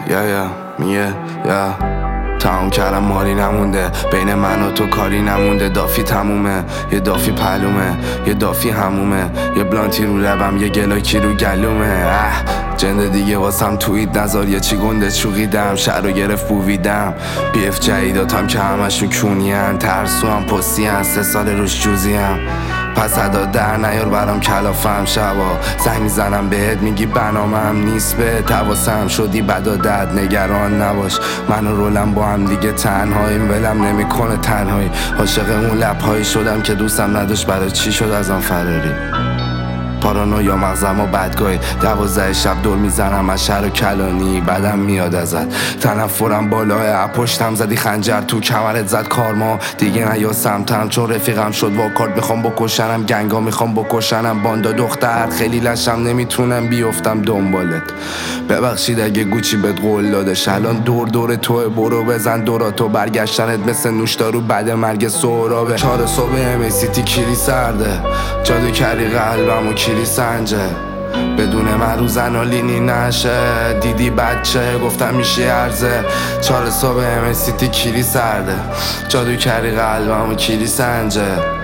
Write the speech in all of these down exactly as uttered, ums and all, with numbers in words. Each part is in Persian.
یا یا میگه یا تمام کردم مالی نمونده، بین من و تو کاری نمونده. دافی تمومه، یه دافی پلومه، یه دافی همومه، یه بلانتی رو لبم، یه گلاکی رو گلومه. اه جنده دیگه واسم تویید نزار، یه چی گنده چوقیدم، شهر رو گرفت بویدم. بی اف جدیداتم که همشون کونین، ترسو هم پسی هم، سه سال روش جوزی هم. پس ادا در نیار برام کلافم، شبا زنگ میزنم بهت میگی بنامم نیست، به تواسم شدی بدادت. نگران نباش من و رولم با هم دیگه تنهاییم، ولم نمیکنه تنهایی. عاشق اون لبهایی شدم که دوستم نداشت، برای چی شد ازم فراری. پارانویا مغزم و بدگاهی، دوازده شب دور میزنم از شهر و کلانی. بدم میاد ازت، تنفرم بالاه، پشتم زدی خنجر تو کمرت زد کارما. دیگه نیا سمتم چون رفیقم شد با کارت، میخوام بکشنم گنگا میخوام بکشنم باندا دختر. خیلی لشم نمیتونم بیفتم دنبالت، ببخشید اگه گوچی بهت قول دادش. الان دور دور توه، برو بزن دوراتو، برگشتنت مثل نوشدارو بعد مرگ سهرابه. چهار صبح ام سیتی کیری سرده، جادو کردی قلبمو کیری سنجه. بدون من رو زنالینی نشه، دیدی بچه گفتم میشه ارزه. چهار صبح ام سیتی کیری سرده، جادو کردی قلبمو کیری سنجه.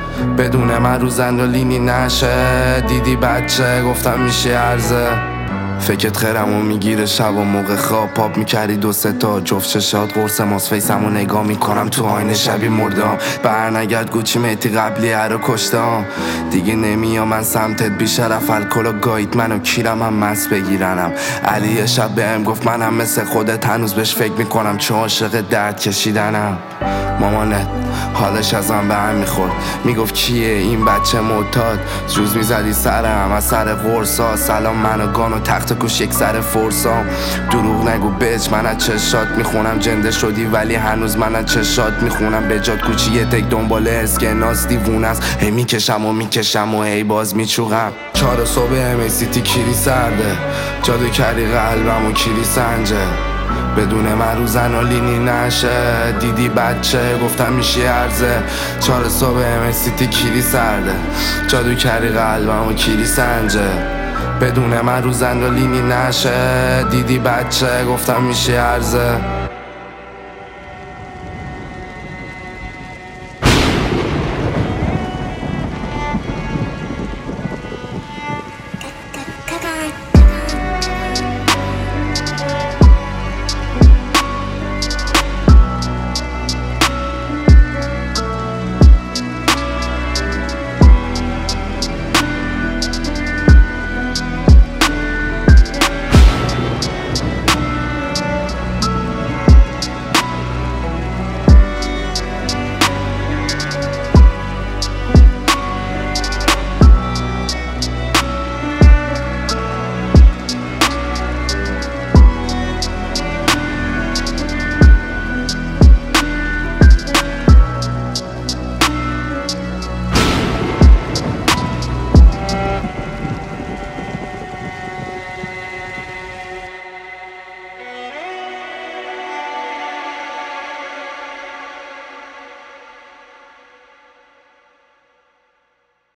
بدون من رو زنالینی نشه، دیدی بچه گفتم میشه ارزه. فکرت خیرمو میگیره شب و موقع خواب، پاپ میکردی دو سه تا جفت چشات قرص ماس، فیسمو نگاه میکنم تو آینه شبی مردم. برنگرد گوچی میتی قبلی هرو کشتم، دیگه نمیام من سمتت. بیشرف الکل و گایید منو کیرم هم مس بگیرنم. علی شب بهم گفت منم مثل خودت، هنوز بهش فکر میکنم چون عاشق درد کشیدنم. مامانت حالش ازم به هم میخورد، میگفت کیه این بچه معتاد. جوز میزدی سرم از سر قرصا، سلام منو گان و تخت کش یک سر فرسام. دروغ نگو بچ من از چشات میخونم، جنده شدی ولی هنوز من از چشات میخونم. به جات کوچی یه تک دنباله اسکناس دیوونه است، هی میکشم و میکشم و هی باز میچوغم. چهار صبح ام سیتی کیری سرده، جادو کردی قلبم و کیری سنجه. بدون من رو زنالینی نشه، دیدی بچه گفتم میشه ارزه. چهار صبح ام سیتی کیری سرده، جادو کردی قلبم و کیری سنجه. بدون من رو زنالینی نشه، دیدی بچه گفتم میشه ارزه.